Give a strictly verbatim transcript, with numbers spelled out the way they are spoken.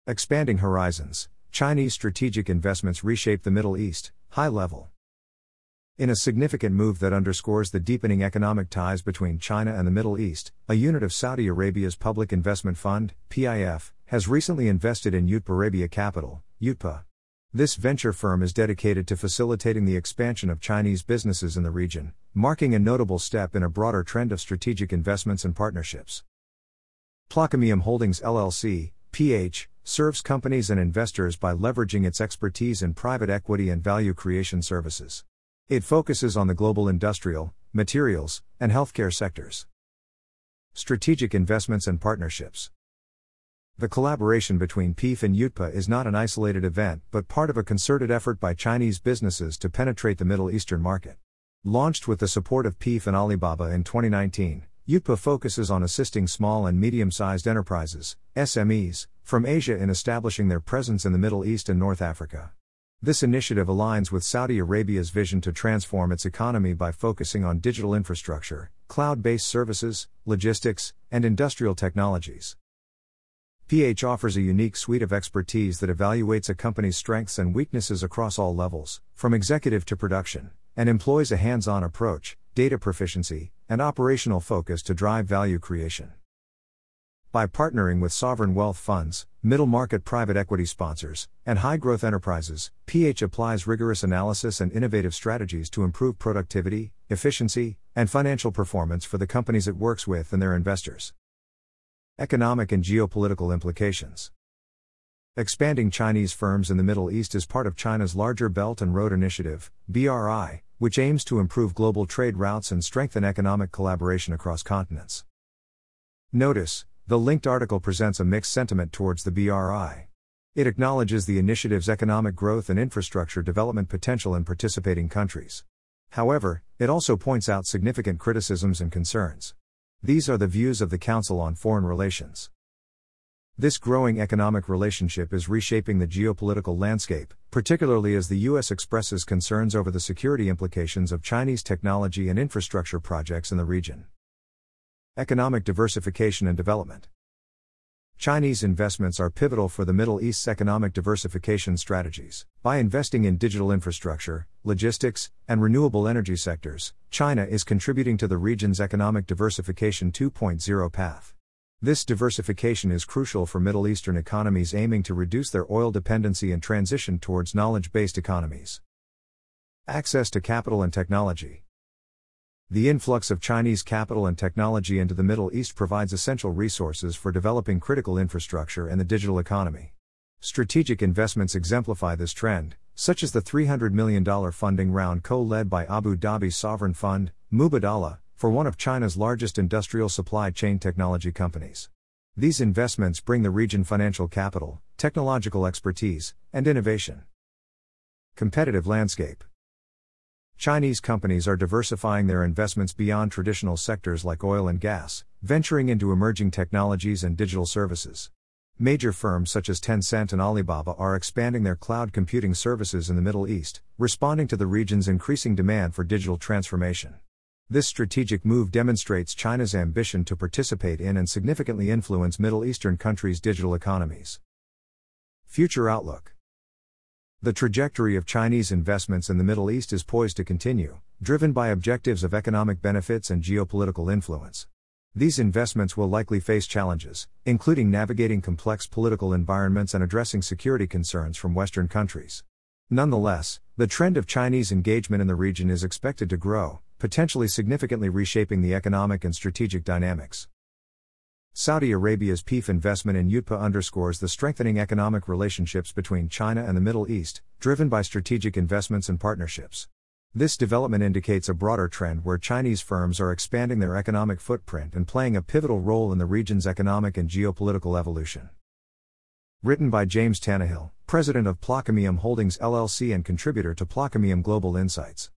Expanding horizons, Chinese strategic investments reshape the Middle East, high level. In a significant move that underscores the deepening economic ties between China and the Middle East, a unit of Saudi Arabia's Public Investment Fund, P I F, has recently invested in Utpa Arabia Capital, U T P A. This venture firm is dedicated to facilitating the expansion of Chinese businesses in the region, marking a notable step in a broader trend of strategic investments and partnerships. Plaquemine Holdings L L C, P H, serves companies and investors by leveraging its expertise in private equity and value creation services. It focuses on the global industrial, materials, and healthcare sectors. Strategic investments and partnerships. The collaboration between P I F and U T P A is not an isolated event but part of a concerted effort by Chinese businesses to penetrate the Middle Eastern market. Launched with the support of P I F and Alibaba in twenty nineteen, U T P A focuses on assisting small and medium-sized enterprises, S M Es, from Asia in establishing their presence in the Middle East and North Africa. This initiative aligns with Saudi Arabia's vision to transform its economy by focusing on digital infrastructure, cloud-based services, logistics, and industrial technologies. P H offers a unique suite of expertise that evaluates a company's strengths and weaknesses across all levels, from executive to production, and employs a hands-on approach, data proficiency, and operational focus to drive value creation. By partnering with sovereign wealth funds, middle-market private equity sponsors, and high-growth enterprises, P H applies rigorous analysis and innovative strategies to improve productivity, efficiency, and financial performance for the companies it works with and their investors. Economic and geopolitical implications. Expanding Chinese firms in the Middle East is part of China's larger Belt and Road Initiative, B R I, which aims to improve global trade routes and strengthen economic collaboration across continents. Notice, the linked article presents a mixed sentiment towards the B R I. It acknowledges the initiative's economic growth and infrastructure development potential in participating countries. However, it also points out significant criticisms and concerns. These are the views of the Council on Foreign Relations. This growing economic relationship is reshaping the geopolitical landscape, particularly as the U S expresses concerns over the security implications of Chinese technology and infrastructure projects in the region. Economic diversification and development. Chinese investments are pivotal for the Middle East's economic diversification strategies. By investing in digital infrastructure, logistics, and renewable energy sectors, China is contributing to the region's economic diversification two point oh path. This diversification is crucial for Middle Eastern economies aiming to reduce their oil dependency and transition towards knowledge-based economies. Access to capital and technology. The influx of Chinese capital and technology into the Middle East provides essential resources for developing critical infrastructure and the digital economy. Strategic investments exemplify this trend, such as the three hundred million dollars funding round co-led by Abu Dhabi's sovereign fund, Mubadala, for one of China's largest industrial supply chain technology companies. These investments bring the region financial capital, technological expertise, and innovation. Competitive landscape. Chinese companies are diversifying their investments beyond traditional sectors like oil and gas, venturing into emerging technologies and digital services. Major firms such as Tencent and Alibaba are expanding their cloud computing services in the Middle East, responding to the region's increasing demand for digital transformation. This strategic move demonstrates China's ambition to participate in and significantly influence Middle Eastern countries' digital economies. Future outlook. The trajectory of Chinese investments in the Middle East is poised to continue, driven by objectives of economic benefits and geopolitical influence. These investments will likely face challenges, including navigating complex political environments and addressing security concerns from Western countries. Nonetheless, the trend of Chinese engagement in the region is expected to grow, potentially significantly reshaping the economic and strategic dynamics. Saudi Arabia's P I F investment in U T P A underscores the strengthening economic relationships between China and the Middle East, driven by strategic investments and partnerships. This development indicates a broader trend where Chinese firms are expanding their economic footprint and playing a pivotal role in the region's economic and geopolitical evolution. Written by James Tannehill, president of Plaquemine Holdings L L C and contributor to Plaquemine Global Insights.